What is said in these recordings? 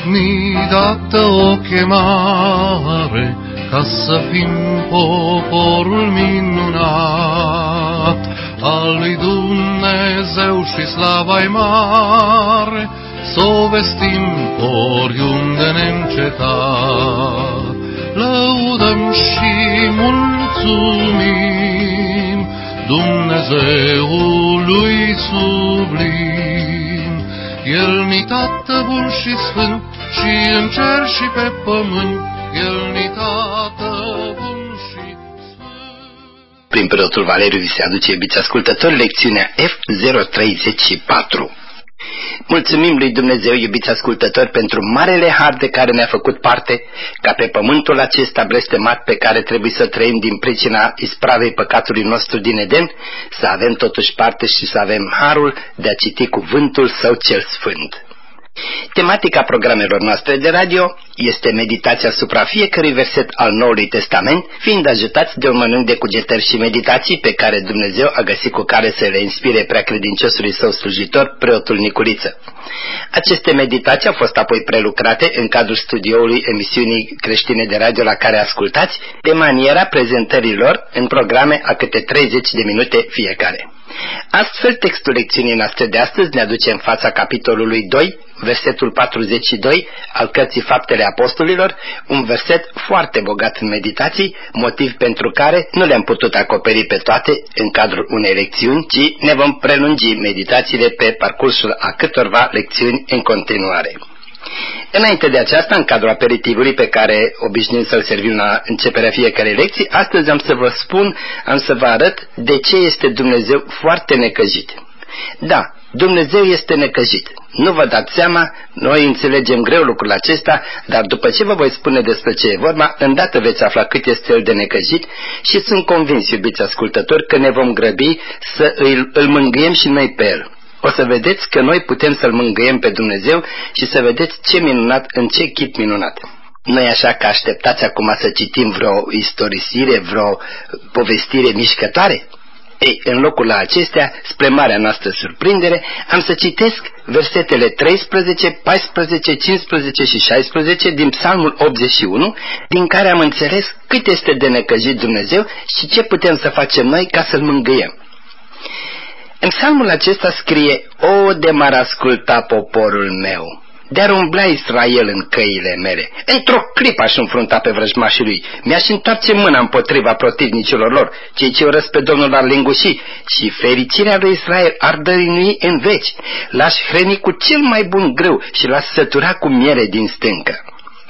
ni dată o chemare ca să fim poporul minunat al lui Dumnezeu și slava-i mare, s-o vestim oriunde neîncetat. Lăudăm și mulțumim Dumnezeului sublim. El ni Tată bun și sfânt, și în cer și pe pământ, El ni Tată bun și sfânt. Prin preotul Valeriu vi se aduce, iubiți ascultători, lecțiunea F034. Mulțumim lui Dumnezeu, iubiți ascultători, pentru marele har de care ne-a făcut parte, ca pe pământul acesta blestemat pe care trebuie să trăim din pricina ispravei păcatului nostru din Eden, să avem totuși parte și să avem harul de a citi cuvântul Său cel Sfânt. Tematica programelor noastre de radio este meditația asupra fiecărui verset al Noului Testament, fiind ajutați de un mănânc de cugetări și meditații pe care Dumnezeu a găsit cu care să le inspire preacredinciosului său slujitor, preotul Nicuriță. Aceste meditații au fost apoi prelucrate în cadrul studioului emisiunii creștine de radio la care ascultați, de maniera prezentărilor în programe a câte 30 de minute fiecare. Astfel, textul lecțiunii noastre de astăzi ne aduce în fața capitolului 2, versetul 42 al cărții Faptele Apostolilor, un verset foarte bogat în meditații, motiv pentru care nu le-am putut acoperi pe toate în cadrul unei lecțiuni, ci ne vom prelungi meditațiile pe parcursul a câtorva lecțiuni în continuare. Înainte de aceasta, în cadrul aperitivului pe care obișnuim să-l servim la începerea fiecarei lecții, astăzi am să vă arăt de ce este Dumnezeu foarte necăjit. Da, Dumnezeu este necăjit. Nu vă dați seama, noi înțelegem greu lucrul acesta, dar după ce vă voi spune despre ce e vorba, îndată veți afla cât este El de necăjit și sunt convins, iubiți ascultători, că ne vom grăbi să îl mângâiem și noi pe El. O să vedeți că noi putem să-L mângâiem pe Dumnezeu și să vedeți ce minunat, în ce chip minunat. Nu-i așa că așteptați acum să citim vreo istorisire, vreo povestire mișcătoare? Ei, în locul acestea, spre marea noastră surprindere, am să citesc versetele 13, 14, 15 și 16 din Psalmul 81, din care am înțeles cât este de necăjit Dumnezeu și ce putem să facem noi ca să-L mângâiem. În psalmul acesta scrie: O, de m-ar asculta poporul meu, de-ar umbla Israel în căile mele, într-o clipă aș înfrunta pe vrăjmașii lui, mi-aș întoarce mâna împotriva protivnicilor lor, cei ce urăsc pe Domnul ar linguși, și fericirea lui Israel ar dărinui în veci. L-aș hrăni cu cel mai bun grâu și l-aș sătura cu miere din stâncă.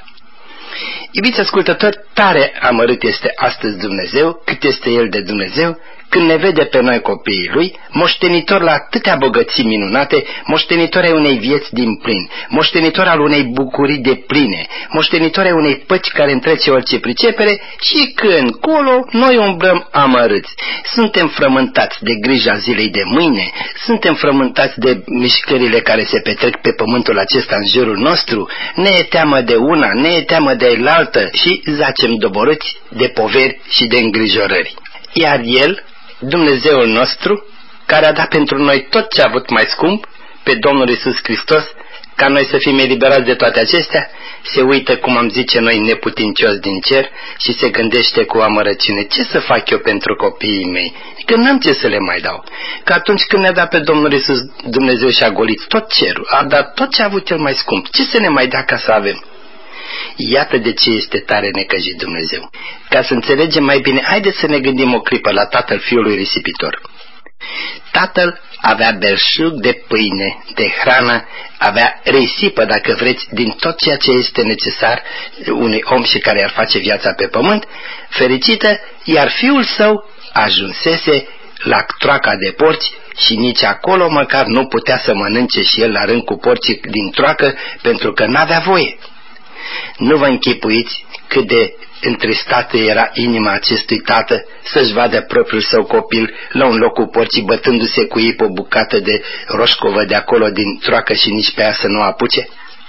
Iubiți ascultători, tare amărât este astăzi Dumnezeu, cât este El de Dumnezeu, când ne vede pe noi copiii Lui, moștenitor la atâtea bogății minunate, moștenitor ai unei vieți din plin, moștenitor al unei bucurii de pline, moștenitor ai unei păci care întrece orice pricepere, și când colo noi umblăm amărâți. Suntem frământați de grija zilei de mâine, suntem frământați de mișcările care se petrec pe pământul acesta în jurul nostru, ne e teamă de una, ne e teamă de ailaltă și zacem doborâți de poveri și de îngrijorări. Iar El, Dumnezeul nostru, care a dat pentru noi tot ce a avut mai scump, pe Domnul Iisus Hristos, ca noi să fim eliberați de toate acestea, se uită, cum am zice noi, neputincios din cer și se gândește cu amărăciune: ce să fac eu pentru copiii mei? Că n-am ce să le mai dau. Că atunci când ne-a dat pe Domnul Iisus, Dumnezeu și-a golit tot cerul, a dat tot ce a avut cel mai scump, ce să ne mai dea ca să avem? Iată de ce este tare necăjit Dumnezeu. Ca să înțelegem mai bine, haideți să ne gândim o clipă la tatăl fiului risipitor. Tatăl avea belșug de pâine, de hrană, avea risipă, dacă vreți, din tot ceea ce este necesar unui om și care ar face viața pe pământ, fericită, iar fiul său ajunsese la troaca de porci și nici acolo măcar nu putea să mănânce și el la rând cu porcii din troacă, pentru că n-avea voie. Nu vă închipuiți cât de întristată era inima acestui tată să-și vadă propriul său copil la un loc cu porcii, bătându-se cu ei pe o bucată de roșcovă de acolo din troacă și nici pe ea să nu apuce.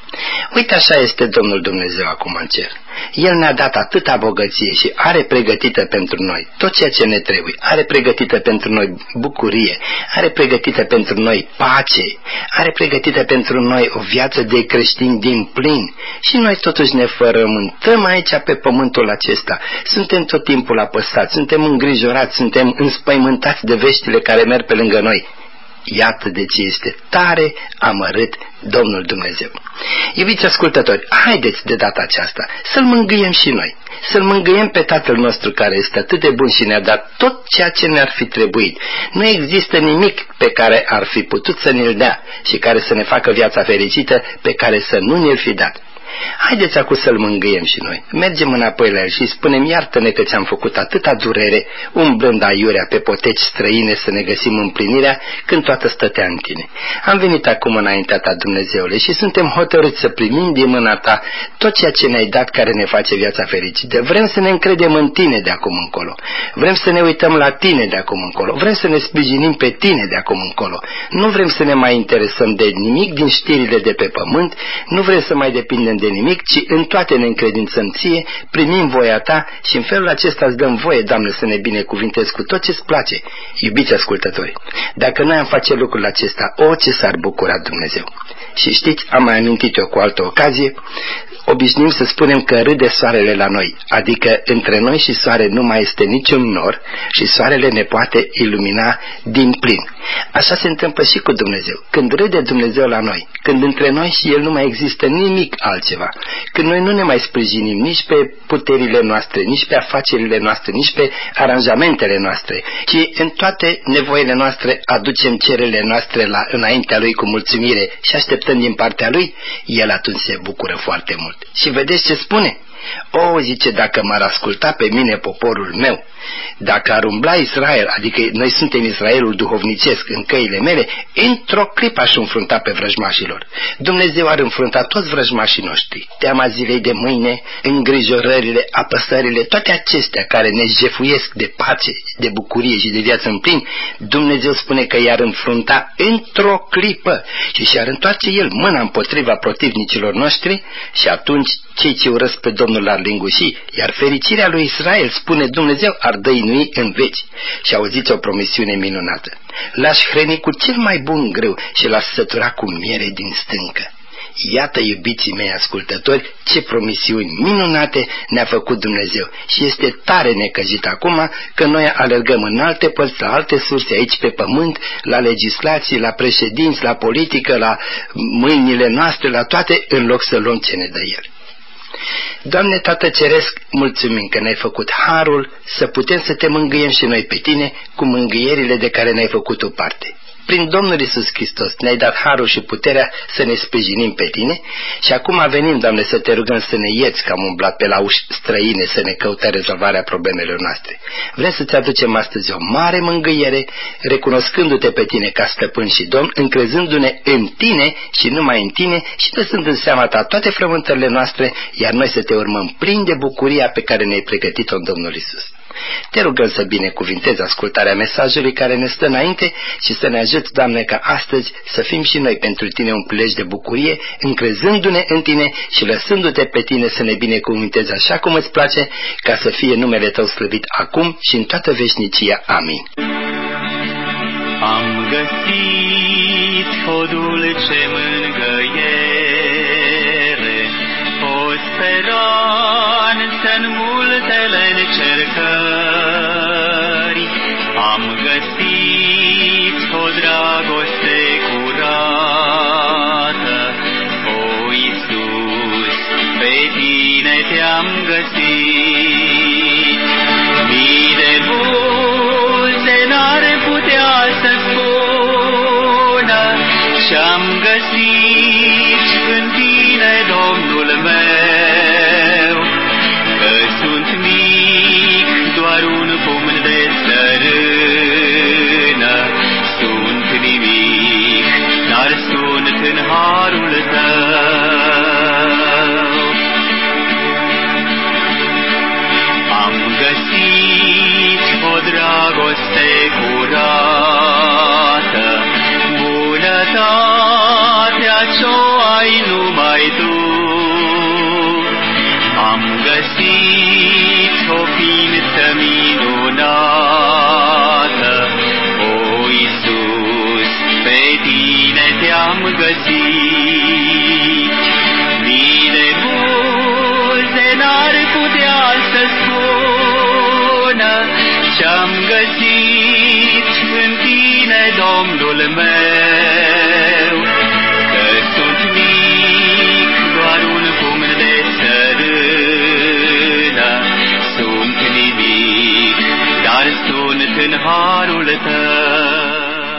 Uite, așa este Domnul Dumnezeu acum în cer. El ne-a dat atâta bogăție și are pregătită pentru noi tot ceea ce ne trebuie. Are pregătită pentru noi bucurie, are pregătită pentru noi pace, are pregătită pentru noi o viață de creștini din plin. Și noi totuși ne fărământăm aici pe pământul acesta. Suntem tot timpul apăsați, suntem îngrijorați, suntem înspăimântați de veștile care merg pe lângă noi. Iată de ce este tare amărât Domnul Dumnezeu. Iubiți ascultători, haideți de data aceasta să-L mângâiem și noi, să-L mângâiem pe Tatăl nostru care este atât de bun și ne-a dat tot ceea ce ne-ar fi trebuit. Nu există nimic pe care ar fi putut să ne-l dea și care să ne facă viața fericită pe care să nu ne-l fi dat. Haideți acum să-L mângâiem și noi. Mergem înapoi la El și spunem: iartă-ne că ți-am făcut atâta durere, umblând aiurea pe poteci străine să ne găsim împlinirea când toată stătea în Tine. Am venit acum înaintea Ta, Dumnezeule, și suntem hotărâți să primim din mâna Ta tot ceea ce ne-ai dat care ne face viața fericită. Vrem să ne încredem în Tine de acum încolo. Vrem să ne uităm la Tine de acum încolo. Vrem să ne sprijinim pe Tine de acum încolo. Nu vrem să ne mai interesăm de nimic din știrile de pe pământ, nu vrem să mai depindem de nimic, ci în toate ne încredințăm Ție, primim voia Ta și în felul acesta îți dăm voie, Doamne, să ne binecuvintezi cu tot ce-ți place. Iubiți ascultători, dacă noi am face lucrul acesta, ce s-ar bucura Dumnezeu. Și știți, am mai amintit eu cu altă ocazie, obișnuim să spunem că râde soarele la noi, adică între noi și soare nu mai este niciun nor și soarele ne poate ilumina din plin. Așa se întâmplă și cu Dumnezeu. Când râde Dumnezeu la noi, când între noi și El nu mai există nimic altceva, când noi nu ne mai sprijinim nici pe puterile noastre, nici pe afacerile noastre, nici pe aranjamentele noastre, ci în toate nevoile noastre aducem cererile noastre înaintea Lui cu mulțumire și așteptăm din partea Lui, El atunci se bucură foarte mult. Și vedeți ce spune? Zice, dacă m-ar asculta pe mine poporul meu, dacă ar umbla Israel, adică noi suntem Israelul duhovnicesc în căile mele, într-o clipă aș înfrunta pe vrăjmașilor. Dumnezeu ar înfrunta toți vrăjmașii noștri. Teama zilei de mâine, îngrijorările, apăsările, toate acestea care ne jefuiesc de pace, de bucurie și de viață în plin, Dumnezeu spune că i-ar înfrunta într-o clipă și și-ar întoarce El mâna împotriva protivnicilor noștri și atunci cei ce urăsc pe Domnul l-ar linguși, iar fericirea lui Israel, spune Dumnezeu, ar dăinui în veci. Și auziți o promisiune minunată: l-aș hrăni cu cel mai bun grâu și l-aș sătura cu miere din stâncă. Iată, iubiții mei ascultători, ce promisiuni minunate ne-a făcut Dumnezeu și este tare necăjit acum că noi alergăm în alte părți, la alte surse aici pe pământ, la legislații, la președinți, la politică, la mâinile noastre, la toate, în loc să luăm ce ne dă El. Doamne Tată Ceresc, mulțumim că ne-ai făcut harul să putem să te mângâiem și noi pe Tine cu mângâierile de care ne-ai făcut o parte. Prin Domnul Iisus Hristos ne-ai dat harul și puterea să ne sprijinim pe Tine și acum venim, Doamne, să te rugăm să ne ieți că am umblat pe la uși străine să ne căutăm rezolvarea problemelor noastre. Vrem să-ți aducem astăzi o mare mângâiere, recunoscându-te pe Tine ca stăpân și Domn, încrezându-ne în Tine și numai în Tine și lăsând în seama Ta toate frământările noastre, iar noi să te urmăm plini de bucuria pe care ne-ai pregătit-o în Domnul Iisus. Te rugăm să binecuvintezi ascultarea mesajului care ne stă înainte și să ne ajuți, Doamne, ca astăzi să fim și noi pentru Tine un prilej de bucurie, încrezându-ne în Tine și lăsându-te pe Tine să ne binecuvintezi așa cum îți place, ca să fie numele Tău slăvit acum și în toată veșnicia. Amin. Am găsit o dulce mângâiere, o speranță în multele încercări. Am găsit o dragoste curată, o Iisus, pe Tine Te-am găsit. Mii de buze n-ar putea să spună ce-am găsit în Tine, Domnul meu, că sunt mic, doar un pumn de țărână, sunt nimic, dar sunt în harul Tău. Am găsit o dragoste curată, bunătatea am găsit în tine, Domnul meu, că sunt mic, doar un pumn de țărână, sunt nimic, dar sunt în harul tău.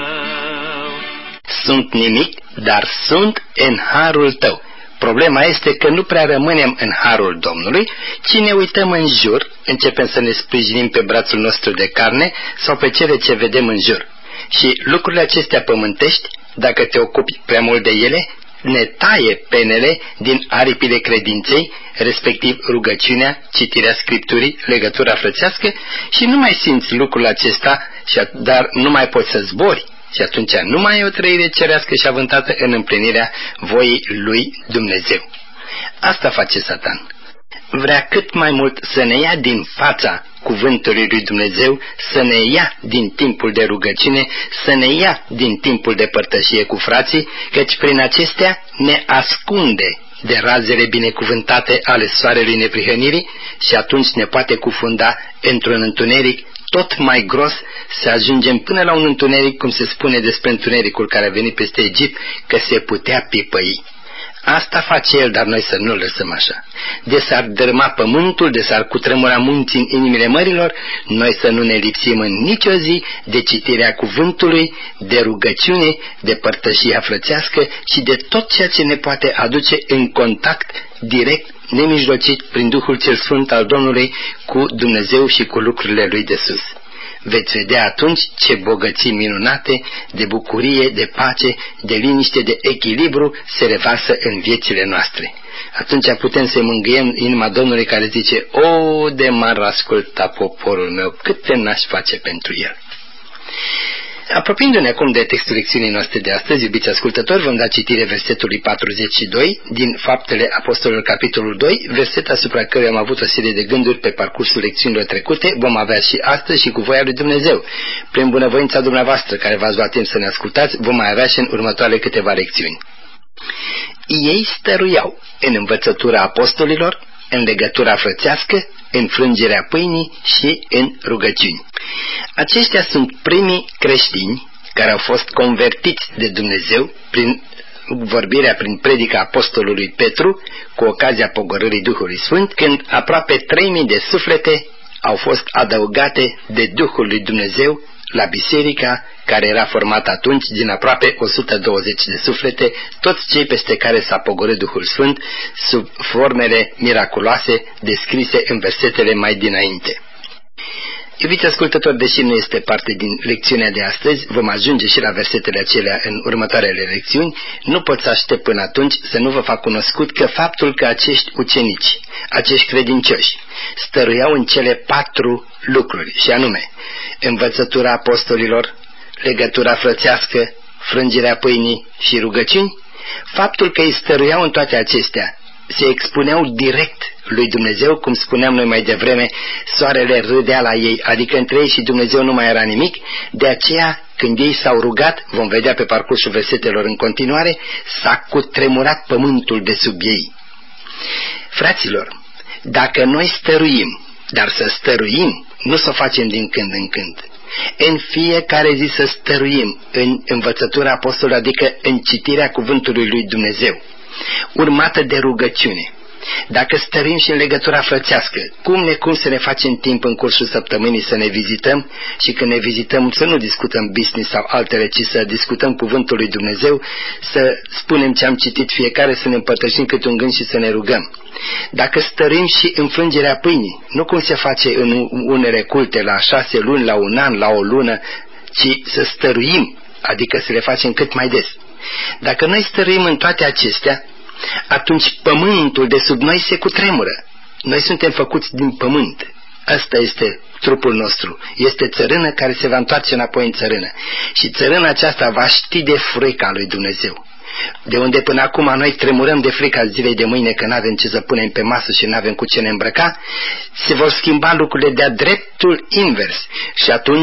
Sunt nimic, dar sunt în harul tău. Problema este că nu prea rămânem în harul Domnului, ci ne uităm în jur, începem să ne sprijinim pe brațul nostru de carne sau pe cele ce vedem în jur. Și lucrurile acestea pământești, dacă te ocupi prea mult de ele, ne taie penele din aripile credinței, respectiv rugăciunea, citirea Scripturii, legătura frățească, și nu mai simți lucrul acesta, dar nu mai poți să zbori. Și atunci nu mai e o trăire cerească și avântată în împlinirea voii lui Dumnezeu. Asta face Satan. Vrea cât mai mult să ne ia din fața cuvântului lui Dumnezeu, să ne ia din timpul de rugăciune, să ne ia din timpul de părtășie cu frații, căci prin acestea ne ascunde de razele binecuvântate ale soarelui neprihănirii și atunci ne poate cufunda într-un întuneric tot mai gros, să ajungem până la un întuneric, cum se spune despre întunericul care a venit peste Egipt, că se putea pipăi. Asta face el, dar noi să nu-l lăsăm așa. De s-ar dărâma pământul, de s-ar cutremura munții în inimile mărilor, noi să nu ne lipsim în nicio zi de citirea cuvântului, de rugăciune, de părtășia frățească și de tot ceea ce ne poate aduce în contact direct, nemijlocit, prin Duhul cel Sfânt al Domnului, cu Dumnezeu și cu lucrurile Lui de sus. Veți vedea atunci ce bogății minunate, de bucurie, de pace, de liniște, de echilibru se revarsă în viețile noastre. Atunci putem să-i mângâiem inima Domnului, care zice: o, de m-ar asculta poporul meu, câte n-aș face pentru el. Apropiindu-ne acum de textul lecțiunii noastre de astăzi, iubiți ascultători, vom da citire versetului 42 din Faptele Apostolilor, capitolul 2, verset asupra căruia am avut o serie de gânduri pe parcursul lecțiunilor trecute, vom avea și astăzi și cu voia lui Dumnezeu. Prin bunăvoința dumneavoastră, care v-ați luat timp să ne ascultați, vom mai avea și în următoarele câteva lecțiuni. Ei stăruiau în învățătura apostolilor, în legătura frățească, în frângerea pâinii și în rugăciuni. Aceștia sunt primii creștini care au fost convertiți de Dumnezeu prin vorbirea, prin predica apostolului Petru, cu ocazia pogorârii Duhului Sfânt, când aproape 3000 de suflete au fost adăugate de Duhul lui Dumnezeu la biserica care era formată atunci din aproape 120 de suflete, toți cei peste care s-a pogorât Duhul Sfânt, sub formele miraculoase descrise în versetele mai dinainte. Iubiți ascultători, deși nu este parte din lecțiunea de astăzi, vom ajunge și la versetele acelea în următoarele lecțiuni, nu pot să aștept până atunci să nu vă fac cunoscut că faptul că acești ucenici, acești credincioși, stăruiau în cele 4 lucruri, și anume învățătura apostolilor, legătura frățească, frângerea pâinii și rugăciuni, faptul că ei stăruiau în toate acestea, se expuneau direct lui Dumnezeu, cum spuneam noi mai devreme, soarele râdea la ei, adică între ei și Dumnezeu nu mai era nimic, de aceea când ei s-au rugat, vom vedea pe parcursul versetelor în continuare, s-a cutremurat pământul de sub ei. Fraților, dacă noi stăruim, dar să stăruim, nu să o facem din când în când, în fiecare zi să stăruim în învățătura apostolului, adică în citirea cuvântului lui Dumnezeu, urmată de rugăciune. Dacă stărim și în legătura frățească, cum să ne facem timp în cursul săptămânii să ne vizităm și când ne vizităm să nu discutăm business sau altele, ci să discutăm cuvântul lui Dumnezeu, să spunem ce am citit fiecare, să ne împărtășim câte un gând și să ne rugăm. Dacă stărim și în frângerea pâinii, nu cum se face în unele culte la 6 luni, la 1 an, la o lună, ci să stăruim, adică să le facem cât mai des. Dacă noi stăruim în toate acestea, atunci pământul de sub noi se cutremură. Noi suntem făcuți din pământ. Asta este trupul nostru. Este țărână care se va întoarce înapoi în țărână. Și țărâna aceasta va ști de frica lui Dumnezeu. De unde până acum noi tremurăm de frica zilei de mâine, că n-avem ce să punem pe masă și n-avem cu ce ne îmbrăca, se vor schimba lucrurile de-a dreptul invers. Și atunci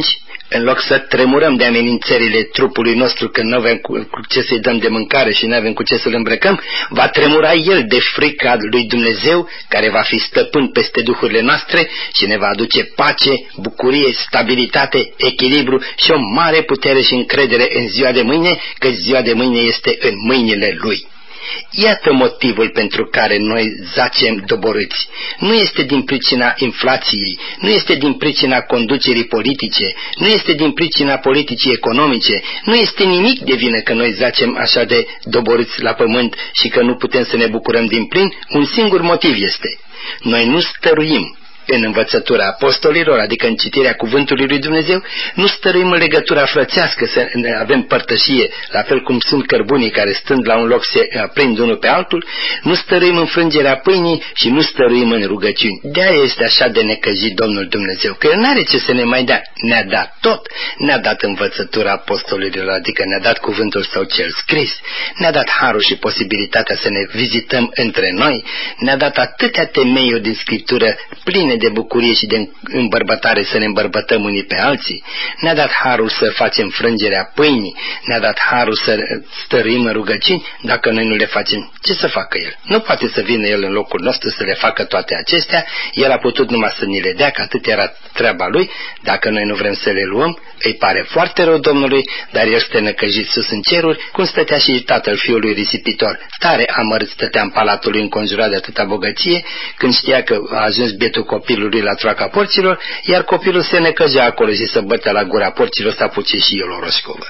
În loc să tremurăm de amenințările trupului nostru când nu avem cu ce să-i dăm de mâncare și nu avem cu ce să-l îmbrăcăm, va tremura el de frica lui Dumnezeu, care va fi stăpân peste duhurile noastre și ne va aduce pace, bucurie, stabilitate, echilibru și o mare putere și încredere în ziua de mâine, că ziua de mâine este în mâinile Lui. Iată motivul pentru care noi zacem doborâți. Nu este din pricina inflației, nu este din pricina conducerii politice, nu este din pricina politicii economice, nu este nimic de vină că noi zacem așa de doborâți la pământ și că nu putem să ne bucurăm din plin. Un singur motiv este: noi nu stăruim în învățătura apostolilor, adică în citirea cuvântului lui Dumnezeu, nu stăruim în legătura frățească, să avem părtășie, la fel cum sunt cărbunii care stând la un loc se aprind unul pe altul, nu stăruim în frângerea pâinii și nu stăruim în rugăciuni. De-aia este așa de necăjit Domnul Dumnezeu, că El n-are ce să ne mai dea. Ne-a dat tot, ne-a dat învățătura apostolilor, adică ne-a dat cuvântul Său cel scris, ne-a dat harul și posibilitatea să ne vizităm între noi, ne-a dat atâtea temeiuri din Scriptură pline de bucurie și de îmbărbătare să ne îmbărbătăm unii pe alții, ne-a dat harul să facem frângerea pâinii, ne-a dat harul să stăruim în rugăciuni. Dacă noi nu le facem, ce să facă El? Nu poate să vină El în locul nostru să le facă toate acestea. El a putut numai să ni le dea, că atât era treaba Lui. Dacă noi nu vrem să le luăm, îi pare foarte rău Domnului, dar El este năcăjit sus în ceruri, cum stătea și tatăl fiului risipitor. Tare amărât stătea în palatul lui înconjurat de atâta bogăție, când știa că a ajuns bietul copilului la troaca porților, iar copilul se necăjea acolo și se bătea la gura porților să apuce și el o roșcovă.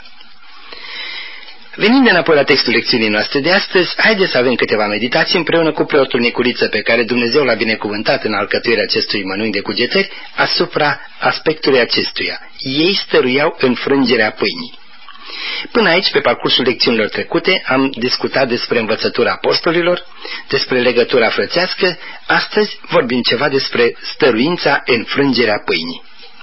Venind înapoi la textul lecțiunii noastre de astăzi, haideți să avem câteva meditații împreună cu preotul Niculiță, pe care Dumnezeu l-a binecuvântat în alcătuirea acestui mănânc de cugetări, asupra aspectului acestuia. Ei stăruiau în frângerea pâinii. Până aici, pe parcursul lecțiunilor trecute, am discutat despre învățătura apostolilor, despre legătura frățească. Astăzi vorbim ceva despre stăruința în frângerea pâinii.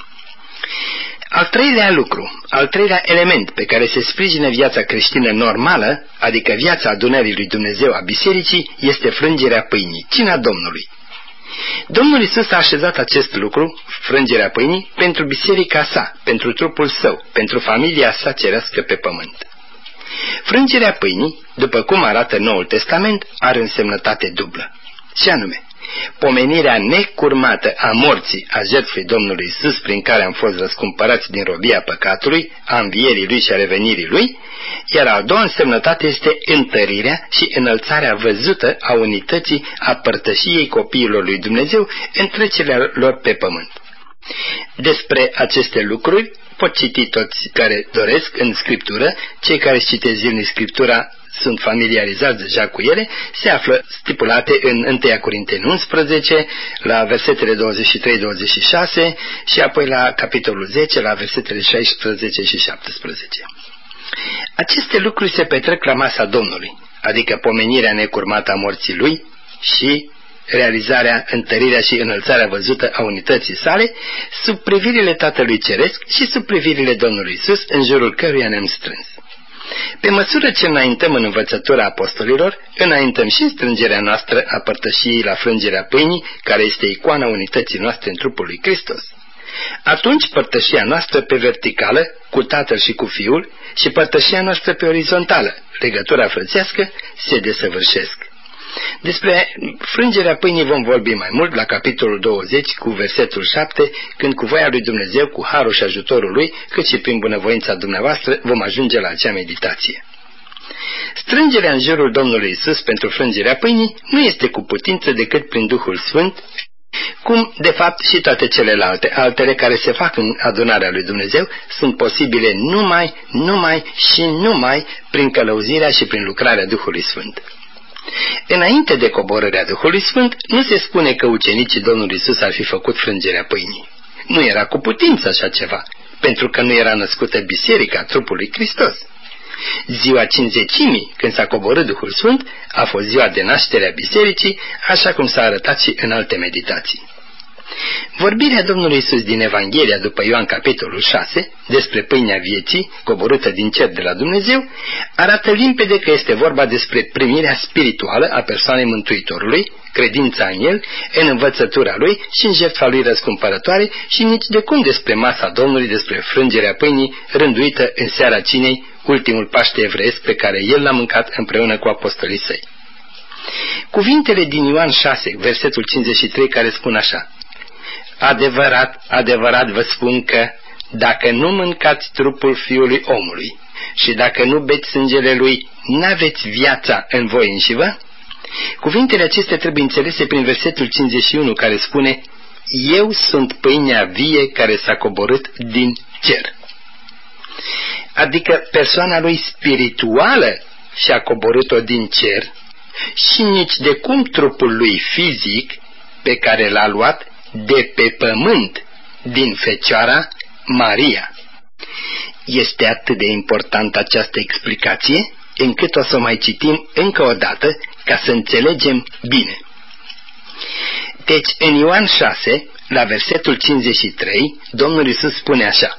Al treilea lucru, al treilea element pe care se sprijină viața creștină normală, adică viața adunării lui Dumnezeu a bisericii, este frângerea pâinii, cina Domnului. Domnul Iisus a așezat acest lucru, frângerea pâinii, pentru biserica sa, pentru trupul său, pentru familia sa cerească pe pământ. Frângerea pâinii, după cum arată Noul Testament, are însemnătate dublă, și anume pomenirea necurmată a morții, a jertfei Domnului Iisus, prin care am fost răscumpărați din robia păcatului, a învierii Lui și a revenirii Lui, iar a doua însemnătate este întărirea și înălțarea văzută a unității, a părtășiei copiilor lui Dumnezeu în trecerea lor pe pământ. Despre aceste lucruri pot citi toți care doresc în Scriptură. Cei care citesc zilnic Scriptura sunt familiarizați deja cu ele, se află stipulate în 1 Corinteni 11, la versetele 23-26 și apoi la capitolul 10, la versetele 16 și 17. Aceste lucruri se petrec la masa Domnului, adică pomenirea necurmată a morții Lui și realizarea, întărirea și înălțarea văzută a unității sale, sub privirile Tatălui Ceresc și sub privirile Domnului Iisus, în jurul căruia ne-am strâns. Pe măsură ce înaintăm în învățătura apostolilor, înaintăm și în strângerea noastră a părtășiei la frângerea pâinii, care este icoana unității noastre în trupul lui Hristos. Atunci părtășia noastră pe verticală, cu Tatăl și cu Fiul, și părtășia noastră pe orizontală, legătura frățească, se desăvârșesc. Despre frângerea pâinii vom vorbi mai mult la capitolul 20 cu versetul 7, când cu voia lui Dumnezeu, cu harul și ajutorul Lui, cât și prin bunăvoința dumneavoastră, vom ajunge la acea meditație. Strângerea în jurul Domnului Iisus pentru frângerea pâinii nu este cu putință decât prin Duhul Sfânt, cum de fapt și toate celelalte, altele care se fac în adunarea lui Dumnezeu, sunt posibile numai prin călăuzirea și prin lucrarea Duhului Sfânt. Înainte de coborârea Duhului Sfânt, nu se spune că ucenicii Domnului Iisus ar fi făcut frângerea pâinii. Nu era cu putință așa ceva, pentru că nu era născută biserica trupului Hristos. Ziua Cincizecimii, când s-a coborât Duhul Sfânt, a fost ziua de naștere a bisericii, așa cum s-a arătat și în alte meditații. Vorbirea Domnului Iisus din Evanghelia după Ioan capitolul 6, despre pâinea vieții, coborâtă din cer de la Dumnezeu, arată limpede că este vorba despre primirea spirituală a persoanei Mântuitorului, credința în El, în învățătura Lui și în jertfa Lui răscumpărătoare și nici de cum despre masa Domnului, despre frângerea pâinii rânduită în seara cinei, ultimul Paște evreiesc pe care El l-a mâncat împreună cu apostolii Săi. Cuvintele din Ioan 6, versetul 53, care spun așa: Adevărat, adevărat vă spun că dacă nu mâncați trupul Fiului Omului și dacă nu beți sângele Lui, n-aveți viața în voi înșivă. Cuvintele acestea trebuie înțelese prin versetul 51, care spune: Eu sunt pâinea vie care s-a coborât din cer. Adică persoana Lui spirituală și-a coborât-o din cer și nici de cum trupul Lui fizic pe care l-a luat de pe pământ din Fecioara Maria. Este atât de importantă această explicație, încât o să o mai citim încă o dată ca să înțelegem bine. Deci, în Ioan 6, la versetul 53, Domnul Iisus spune așa: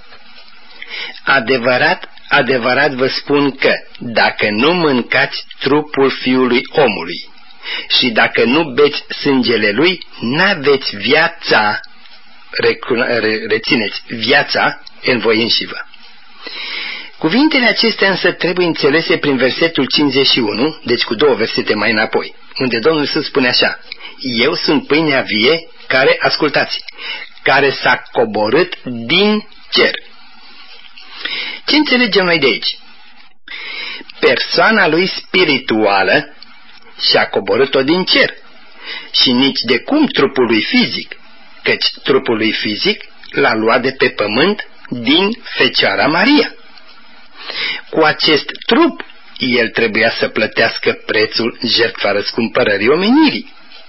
Adevărat, adevărat vă spun că dacă nu mâncați trupul Fiului Omului și dacă nu beți sângele Lui, n-aveți viața, rețineți, viața în voi înșivă. Cuvintele acestea însă trebuie înțelese prin versetul 51, deci cu 2 versete mai înapoi, unde Domnul Iisus spune așa: Eu sunt pâinea vie care, ascultați, care s-a coborât din cer. Ce înțelegem noi de aici? Persoana Lui spirituală și-a coborât-o din cer și nici de cum trupul Lui fizic, căci trupul Lui fizic l-a luat de pe pământ din Fecioara Maria. Cu acest trup, El trebuia să plătească prețul jertfa răscumpărării omenirii.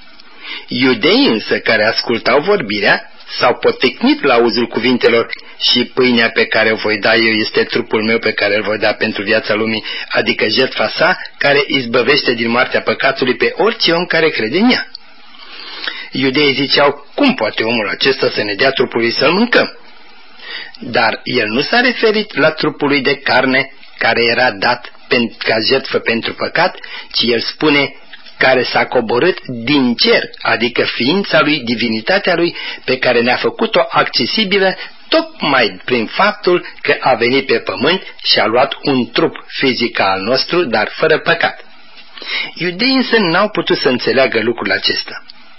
Iudeii însă care ascultau vorbirea s-au poticnit la auzul cuvintelor: și pâinea pe care o voi da eu este trupul meu pe care îl voi da pentru viața lumii, adică jertfa sa care izbăvește din moartea păcatului pe orice om care crede în ea. Iudeii ziceau: cum poate omul acesta să ne dea trupul lui să-l mâncăm? Dar el nu s-a referit la trupul lui de carne care era dat ca jertfă pentru păcat, ci el spune: care s-a coborât din cer, adică ființa Lui, divinitatea Lui, pe care ne-a făcut-o accesibilă tocmai prin faptul că a venit pe pământ și a luat un trup fizic al nostru, dar fără păcat. Iudeii însă n-au putut să înțeleagă lucrul acesta.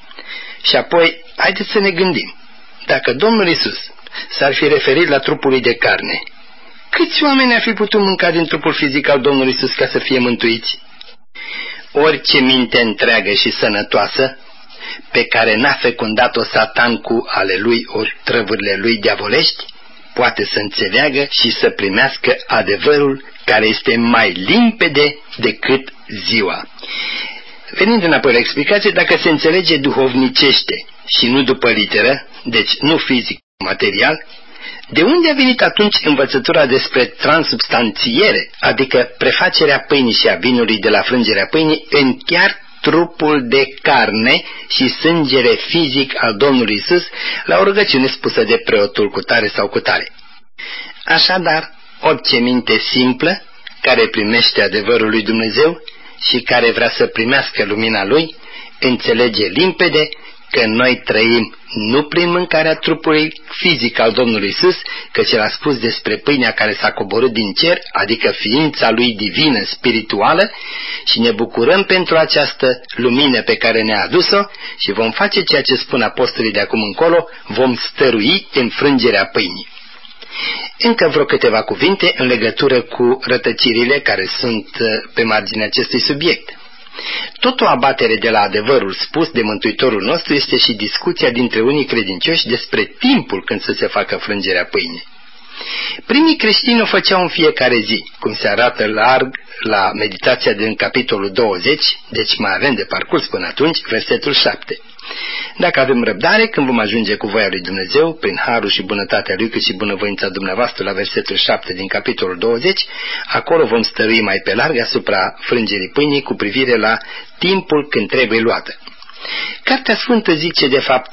Și apoi, haideți să ne gândim, dacă Domnul Iisus s-ar fi referit la trupul Lui de carne, câți oameni ar fi putut mânca din trupul fizic al Domnului Iisus ca să fie mântuiți? Orice minte întreagă și sănătoasă, pe care n-a fecundat-o Satan cu ale lui ori trăvârile lui diavolești, poate să înțeleagă și să primească adevărul care este mai limpede decât ziua. Venind înapoi la explicație, dacă se înțelege duhovnicește și nu după literă, deci nu fizic, material, de unde a venit atunci învățătura despre transubstanțiere, adică prefacerea pâinii și a vinului de la frângerea pâinii în chiar trupul de carne și sângele fizic al Domnului Iisus la o rugăciune spusă de preotul cutare sau cutare? Așadar, orice minte simplă care primește adevărul lui Dumnezeu și care vrea să primească lumina Lui, înțelege limpede că noi trăim nu prin mâncarea trupului fizic al Domnului Iisus, căci El a spus despre pâinea care s-a coborât din cer, adică ființa Lui divină, spirituală, și ne bucurăm pentru această lumină pe care ne-a adus-o și vom face ceea ce spun apostolii de acum încolo: vom stărui în frângerea pâinii. Încă vreo câteva cuvinte în legătură cu rătăcirile care sunt pe marginea acestui subiect. Tot o abatere de la adevărul spus de Mântuitorul nostru este și discuția dintre unii credincioși despre timpul când să se facă frângerea pâinii. Primii creștini o făceau în fiecare zi, cum se arată larg la meditația din capitolul 20, deci mai avem de parcurs până atunci, versetul 7. Dacă avem răbdare, când vom ajunge cu voia lui Dumnezeu, prin harul și bunătatea Lui, cât și bunăvoința dumneavoastră, la versetul 7 din capitolul 20, acolo vom stărui mai pe larg asupra frângerii pâinii cu privire la timpul când trebuie luată. Cartea Sfântă zice de fapt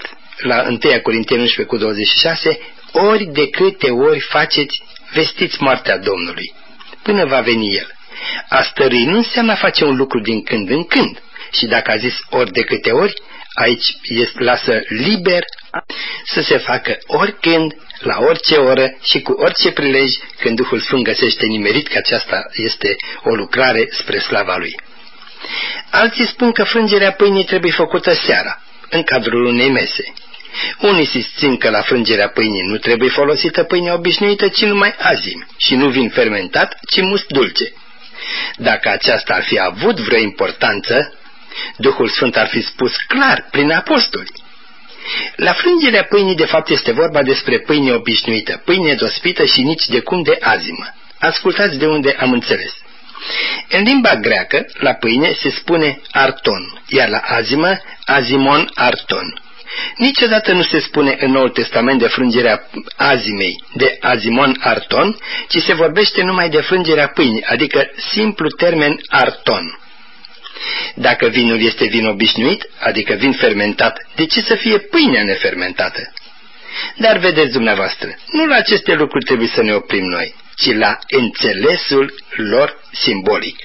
la 1 Corinteni 11:26, ori de câte ori faceți, vestiți moartea Domnului, până va veni El. A stărui nu înseamnă a face un lucru din când în când. Și dacă a zis ori de câte ori, aici lasă liber să se facă oricând, la orice oră și cu orice prilej, când Duhul Sfânt găsește nimerit că aceasta este o lucrare spre slava Lui. Alții spun că frângerea pâinii trebuie făcută seara, în cadrul unei mese. Unii susțin că la frângerea pâinii nu trebuie folosită pâinea obișnuită, ci numai azim, și nu vin fermentat, ci must dulce. Dacă aceasta ar fi avut vreo importanță, Duhul Sfânt ar fi spus clar prin apostoli. La frângerea pâinii, de fapt, este vorba despre pâine obișnuită, pâine dospită și nici de cum de azimă. Ascultați de unde am înțeles. În limba greacă, la pâine se spune arton, iar la azimă, azimon arton. Niciodată nu se spune în Noul Testament de frângerea azimei, de azimon arton, ci se vorbește numai de frângerea pâinii, adică simplu termen arton. Dacă vinul este vin obișnuit, adică vin fermentat, de ce să fie pâinea nefermentată? Dar vedeți dumneavoastră, nu la aceste lucruri trebuie să ne oprim noi, ci la înțelesul lor simbolic.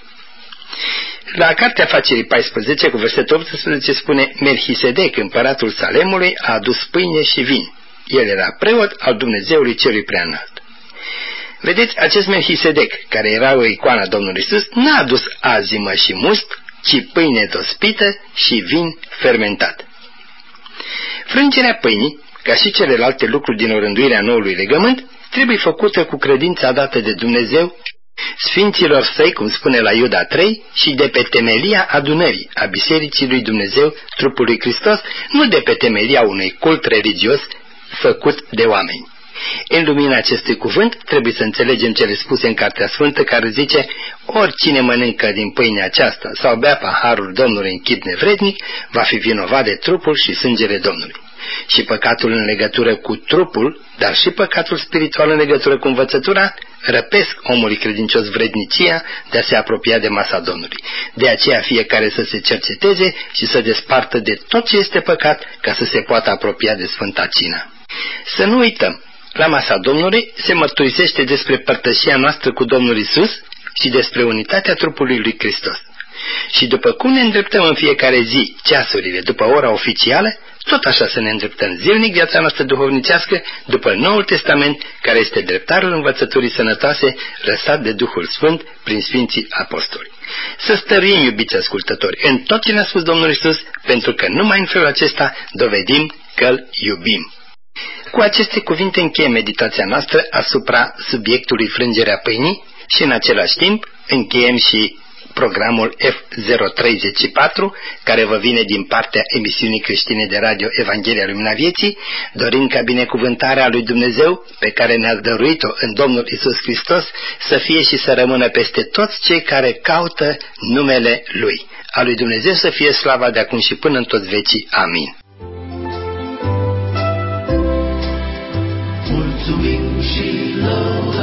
La Cartea Afacerii 14, cu versetul 18, spune: Melchisedec, împăratul Salemului, a adus pâine și vin. El era preot al Dumnezeului Celui Preanalt. Vedeți, acest Melchisedec, care era o icoană a Domnului Iisus, n-a adus azimă și must, ci pâine dospită și vin fermentat. Frângerea pâinii, ca și celelalte lucruri din orânduirea noului legământ, trebuie făcută cu credința dată de Dumnezeu Sfinților Săi, cum spune la Iuda 3, și de pe temelia adunării a Bisericii lui Dumnezeu, trupul lui Hristos, nu de pe temelia unui cult religios făcut de oameni. În lumina acestui cuvânt trebuie să înțelegem cele spuse în Cartea Sfântă, care zice: oricine mănâncă din pâinea aceasta sau bea paharul Domnului în chip nevrednic, va fi vinovat de trupul și sângele Domnului. Și păcatul în legătură cu trupul, dar și păcatul spiritual în legătură cu învățătura, răpesc omului credincios vrednicia de a se apropia de masa Domnului. De aceea fiecare să se cerceteze și să despartă de tot ce este păcat, ca să se poată apropia de Sfânta Cină. Să nu uităm, la masa Domnului se mărturisește despre părtășia noastră cu Domnul Iisus și despre unitatea trupului lui Hristos. Și după cum ne îndreptăm în fiecare zi ceasurile după ora oficială, tot așa să ne îndreptăm zilnic viața noastră duhovnicească după Noul Testament, care este dreptarul învățăturii sănătoase lăsat de Duhul Sfânt prin Sfinții Apostoli. Să stăruim, iubiți ascultători, în tot ce ne-a spus Domnul Iisus, pentru că numai în felul acesta dovedim că-L iubim. Cu aceste cuvinte încheie meditația noastră asupra subiectului frângerea pâinii și în același timp încheiem și programul F034, care vă vine din partea emisiunii creștine de radio Evanghelia Lumina Vieții, dorind ca binecuvântarea lui Dumnezeu, pe care ne-a dăruit-o în Domnul Iisus Hristos, să fie și să rămână peste toți cei care caută numele Lui. A lui Dumnezeu să fie slava de acum și până în toți vecii. Amin. Mulțumim și lăudăm